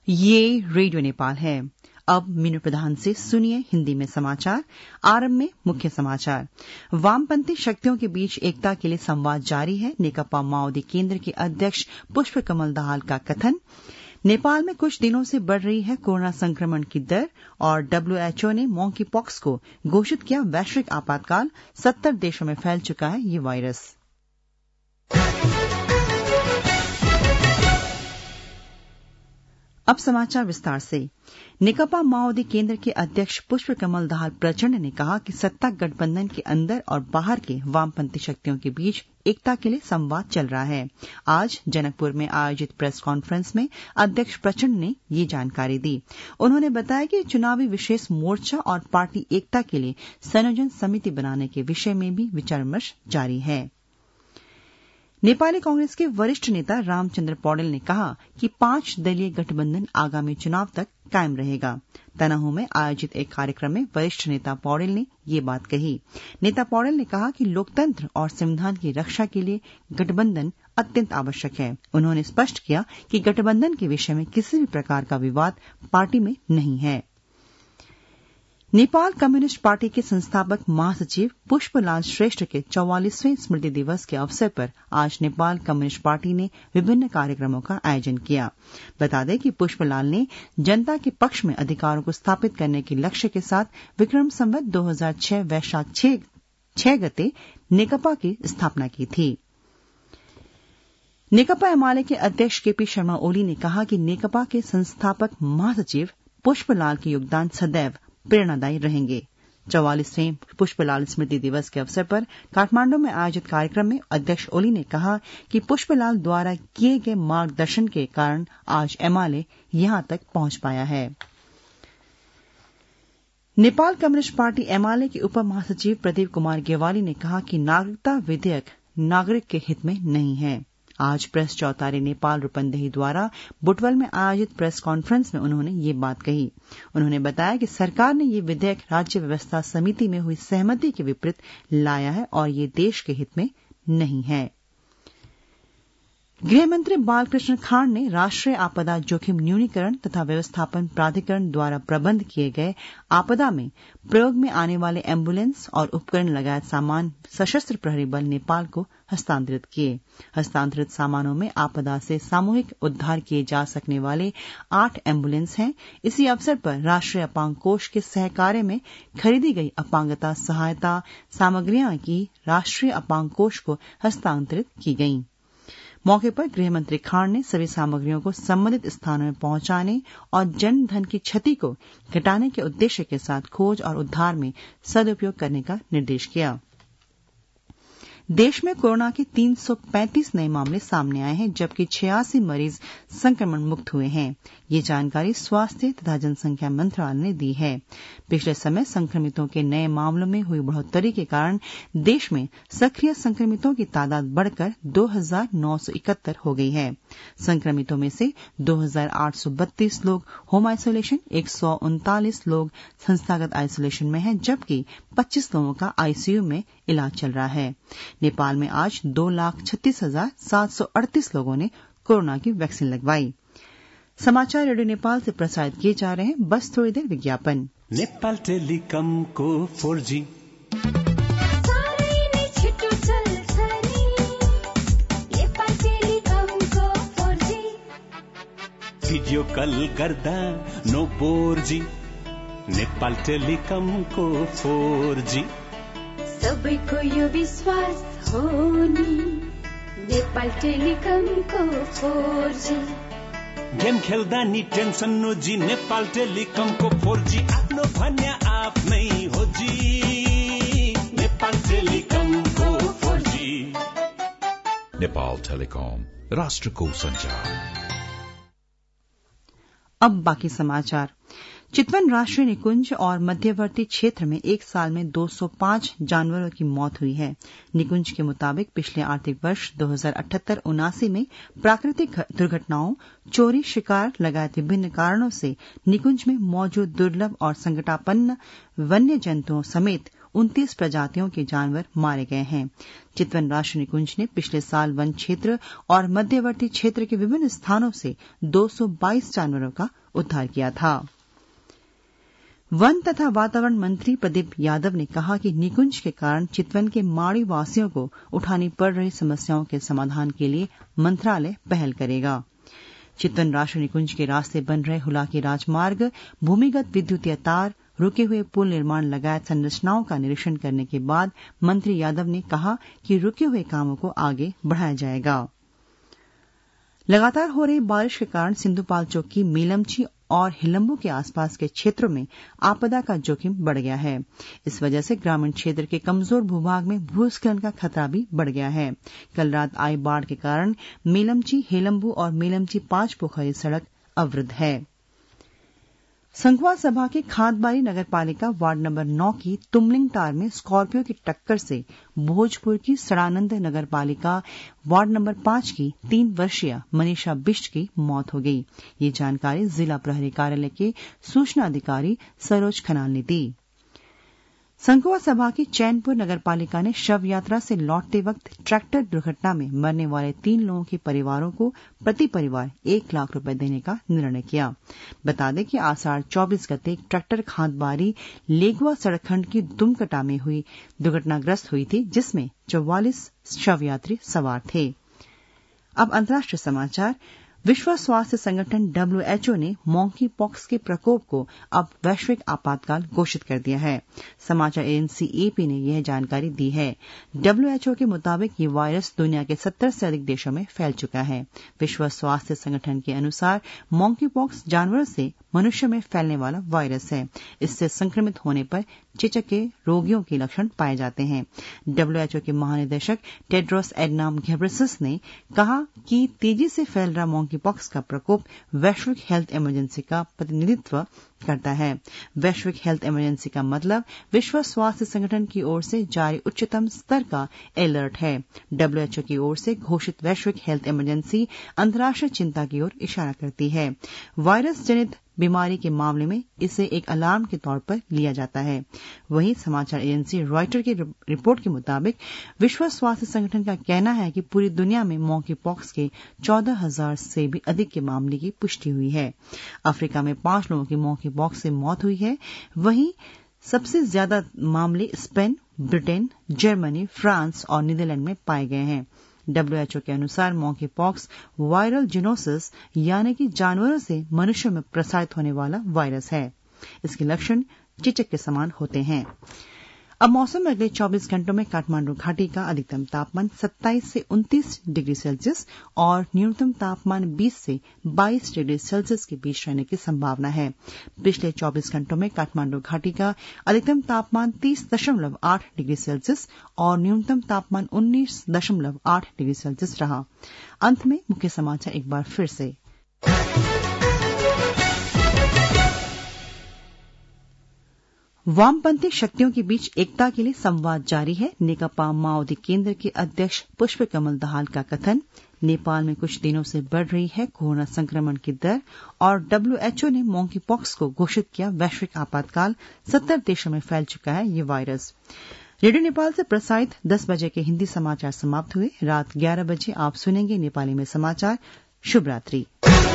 ये रेडियो नेपाल है। अब मीनू प्रधान से सुनिए हिंदी में समाचार। आरंभ में मुख्य समाचार। वामपंथी शक्तियों के बीच एकता के लिए संवाद जारी है, नेकपा माओवादी केंद्र के अध्यक्ष पुष्प कमल दाहाल का कथन। नेपाल में कुछ दिनों से बढ़ रही है कोरोना संक्रमण की दर, और WHO ने मॉन्की पॉक्स को घोषित किया वैश्विक आपातकाल। 70 देशों में फैल चुका है ये वायरस। अब समाचार विस्तार से। नेकपा माओवादी केंद्र के अध्यक्ष पुष्प कमल दाहाल प्रचंड ने कहा कि सत्ता गठबंधन के अंदर और बाहर के वामपंथी शक्तियों के बीच एकता के लिए संवाद चल रहा है। आज जनकपुर में आयोजित प्रेस कॉन्फ्रेंस में अध्यक्ष प्रचंड ने ये जानकारी दी। उन्होंने बताया कि चुनावी विशेष मोर्चा और पार्टी एकता के लिए संयोजन समिति बनाने के विषय में भी विचार विमर्श जारी है। नेपाली कांग्रेस के वरिष्ठ नेता रामचंद्र पौडेल ने कहा कि 5 दलीय गठबंधन आगामी चुनाव तक कायम रहेगा। तनहु में आयोजित एक कार्यक्रम में वरिष्ठ नेता पौडेल ने ये बात कही। नेता पौडेल ने कहा कि लोकतंत्र और संविधान की रक्षा के लिए गठबंधन अत्यंत आवश्यक है। उन्होंने स्पष्ट किया कि गठबंधन के विषय में किसी भी प्रकार का विवाद पार्टी में नहीं है। नेपाल कम्युनिस्ट पार्टी के संस्थापक महासचिव पुष्पलाल श्रेष्ठ के 44वें स्मृति दिवस के अवसर पर आज नेपाल कम्युनिस्ट पार्टी ने विभिन्न कार्यक्रमों का आयोजन किया। बता दें कि पुष्पलाल ने जनता के पक्ष में अधिकारों को स्थापित करने के लक्ष्य के साथ विक्रम संवत 2006 वैशाख 6 गते नेकपा की स्थापना की थी। नेकपा एमाले के अध्यक्ष केपी शर्मा ओली ने कहा कि नेकपा के संस्थापक महासचिव पुष्पलाल के योगदान सदैव प्रेरणादायी रहेंगे। 44वें पुष्पलाल स्मृति दिवस के अवसर पर काठमांडू में आयोजित कार्यक्रम में अध्यक्ष ओली ने कहा कि पुष्पलाल द्वारा किए गए मार्गदर्शन के कारण आज एमाले यहां तक पहुंच पाया है। नेपाल कम्युनिस्ट पार्टी एमाले के उप महासचिव प्रदीप कुमार गेवाली ने कहा कि नागरिकता विधेयक नागरिक के हित में नहीं है। आज प्रेस चौतारी नेपाल रूपन्देही द्वारा बुटवल में आयोजित प्रेस कॉन्फ्रेंस में उन्होंने ये बात कही। उन्होंने बताया कि सरकार ने ये विधेयक राज्य व्यवस्था समिति में हुई सहमति के विपरीत लाया है और ये देश के हित में नहीं है। गृहमंत्री बालकृष्ण खांड ने राष्ट्रीय आपदा जोखिम न्यूनीकरण तथा व्यवस्थापन प्राधिकरण द्वारा प्रबंध किए गए आपदा में प्रयोग में आने वाले एम्बुलेंस और उपकरण लगायत सामान सशस्त्र प्रहरी बल नेपाल को हस्तांतरित किए। हस्तांतरित सामानों में आपदा से सामूहिक उद्धार किए जा सकने वाले 8 एम्बुलेंस हैं। इसी अवसर पर राष्ट्रीय अपांग कोष के सहकार्य में खरीदी गई अपांगता सहायता सामग्रियां की राष्ट्रीय अपांग कोष को हस्तांतरित की गईं। मौके पर गृहमंत्री खांड ने सभी सामग्रियों को संबंधित स्थानों में पहुंचाने और जन धन की क्षति को घटाने के उद्देश्य के साथ खोज और उद्धार में सदुपयोग करने का निर्देश किया। देश में कोरोना के 335 नए मामले सामने आए हैं, जबकि 86 मरीज संक्रमण मुक्त हुए हैं। ये जानकारी स्वास्थ्य तथा जनसंख्या मंत्रालय ने दी है। पिछले समय संक्रमितों के नए मामलों में हुई बढ़ोतरी के कारण देश में सक्रिय संक्रमितों की तादाद बढ़कर 2971 हो गई है। संक्रमितों में से 2832 लोग होम आइसोलेशन, 139 लोग संस्थागत आइसोलेशन में हैं, जबकि 25 लोगों का आईसीयू में इलाज चल रहा है। नेपाल में आज 2,36,738 लोगों ने कोरोना की वैक्सीन लगवाई। समाचार रेडियो नेपाल से प्रसारित किए जा रहे हैं। बस थोड़ी देर विज्ञापन। नेपाल टेलिकम को 4G भिडियो कल गर्दा नो बोर्जी। नेपाल टेलिकम को 4G सबैको यो विश्वास हो नि नेपाल टेलिकम को 4G। गेम खेल्दा नि टेन्सन नोजी, नेपाल टेलिकम को 4G आफ्नो भन्या आफ्नै हो जी। नेपाल टेलिकम को 4G। नेपाल टेलिकम, राष्ट्रको संचार। अब बाकी समाचार। चितवन राष्ट्रीय निकुंज और मध्यवर्ती क्षेत्र में एक साल में 205 जानवरों की मौत हुई है। निकुंज के मुताबिक पिछले आर्थिक वर्ष 2078-79 में प्राकृतिक दुर्घटनाओं, चोरी, शिकार लगायत विभिन्न कारणों से निकुंज में मौजूद दुर्लभ और संकटापन्न वन्य जंतुओं समेत 29 प्रजातियों के जानवर मारे गए हैं। चितवन राष्ट्रीय निकुंज ने पिछले साल वन क्षेत्र और मध्यवर्ती क्षेत्र के विभिन्न स्थानों से 222 जानवरों का उद्धार किया था। वन तथा वातावरण मंत्री प्रदीप यादव ने कहा कि निकुंज के कारण चितवन के माड़ी वासियों को उठानी पड़ रही समस्याओं के समाधान के लिए मंत्रालय पहल करेगा। चितवन राष्ट्रीय निकुंज के रास्ते बन रहे हुलाकी राजमार्ग, भूमिगत विद्युतीय तार, रुके हुए पुल निर्माण लगायत संरचनाओं का निरीक्षण करने के बाद मंत्री यादव ने कहा कि रुके हुए कामों को आगे बढ़ाया जाएगा। लगातार हो रही बारिश के कारण सिंधुपाल चौकी, मीलमची और हिलंबू के आसपास के क्षेत्रों में आपदा का जोखिम बढ़ गया है। इस वजह से ग्रामीण क्षेत्र के कमजोर भूभाग में भूस्खलन का खतरा भी बढ़ गया है। कल रात आई बाढ़ के कारण मीलमची, हिलंबू और मीलमची 5 पोखरी सड़क अवरुद्ध है। संखुआ सभा की खादबारी नगरपालिका वार्ड नंबर 9 की तुमलिंग तार में स्कॉर्पियो की टक्कर से भोजपुर की सड़ानंद नगरपालिका वार्ड नंबर 5 की 3 वर्षीय मनीषा बिष्ट की मौत हो गई। ये जानकारी जिला प्रहरी कार्यालय के सूचना अधिकारी सरोज खनाल ने दी। संखुआ सभा की चैनपुर नगरपालिका ने शव यात्रा से लौटते वक्त ट्रैक्टर दुर्घटना में मरने वाले 3 लोगों के परिवारों को प्रति परिवार 1 लाख रुपए देने का निर्णय किया। बता दें कि आषाढ़ 24 गते एक ट्रैक्टर खादबारी लेगुआ सड़क खंड की दुमकटा में हुई दुर्घटनाग्रस्त हुई थी, जिसमें 44 शव यात्री सवार थे। अब अंतर्राष्ट्रीय समाचार। विश्व स्वास्थ्य संगठन WHO ने मॉन्की पॉक्स के प्रकोप को अब वैश्विक आपातकाल घोषित कर दिया है। समाचार एजेंसी AP ने यह जानकारी दी है। WHO के मुताबिक ये वायरस दुनिया के 70 से अधिक देशों में फैल चुका है। विश्व स्वास्थ्य संगठन के अनुसार मॉन्की पॉक्स जानवरों से मनुष्य में फैलने वाला वायरस है। इससे संक्रमित होने पर चेचक के रोगियों के लक्षण पाए जाते हैं। WHO के महानिदेशक टेड्रोस एडनाम घेब्रेयेसस ने कहा कि तेजी से फैल रहा मॉन्की पॉक्स का प्रकोप वैश्विक हेल्थ इमरजेंसी का प्रतिनिधित्व करता है। वैश्विक हेल्थ इमरजेंसी का मतलब विश्व स्वास्थ्य संगठन की ओर से जारी उच्चतम स्तर का अलर्ट है। WHO की ओर से घोषित वैश्विक हेल्थ इमरजेंसी अंतर्राष्ट्रीय चिंता की ओर इशारा करती है। वायरस जनित बीमारी के मामले में इसे एक अलार्म के तौर पर लिया जाता है। वहीं समाचार एजेंसी रॉयटर की रिपोर्ट के मुताबिक विश्व स्वास्थ्य संगठन का कहना है कि पूरी दुनिया में मॉन्की पॉक्स के 14,000 से भी अधिक के मामले की पुष्टि हुई है। अफ्रीका में 5 लोगों की मॉन्की पॉक्स से मौत हुई है। वहीं सबसे ज्यादा मामले स्पेन, ब्रिटेन, जर्मनी, फ्रांस और नीदरलैंड में पाए गए हैं। WHO के अनुसार मॉन्की पॉक्स वायरल जिनोसिस यानी कि जानवरों से मनुष्यों में प्रसारित होने वाला वायरस है। इसके लक्षण चेचक के समान होते हैं। अब मौसम। अगले 24 घंटों में काठमांडू घाटी का अधिकतम तापमान 27 से 29 डिग्री सेल्सियस और न्यूनतम तापमान 20 से 22 डिग्री सेल्सियस के बीच रहने की संभावना है। पिछले 24 घंटों में काठमांडू घाटी का अधिकतम तापमान 30.8 डिग्री सेल्सियस और न्यूनतम तापमान 19.8 डिग्री सेल्सियस रहा। अंत में मुख्य समाचार एक बार फिर से। वामपंथी शक्तियों के बीच एकता के लिए संवाद जारी है। नेकपा माओवादी केंद्र के अध्यक्ष पुष्पकमल दाहाल का कथन। नेपाल में कुछ दिनों से बढ़ रही है कोरोना संक्रमण की दर और WHO ने मॉन्की पॉक्स को घोषित किया वैश्विक आपातकाल। 70 देशों में फैल चुका है ये वायरस। रेडियो नेपाल से प्रसारित 10 बजे के हिंदी समाचार समाप्त हुए। रात 11 बजे आप सुनेंगे नेपाली में समाचार। शुभ रात्रि।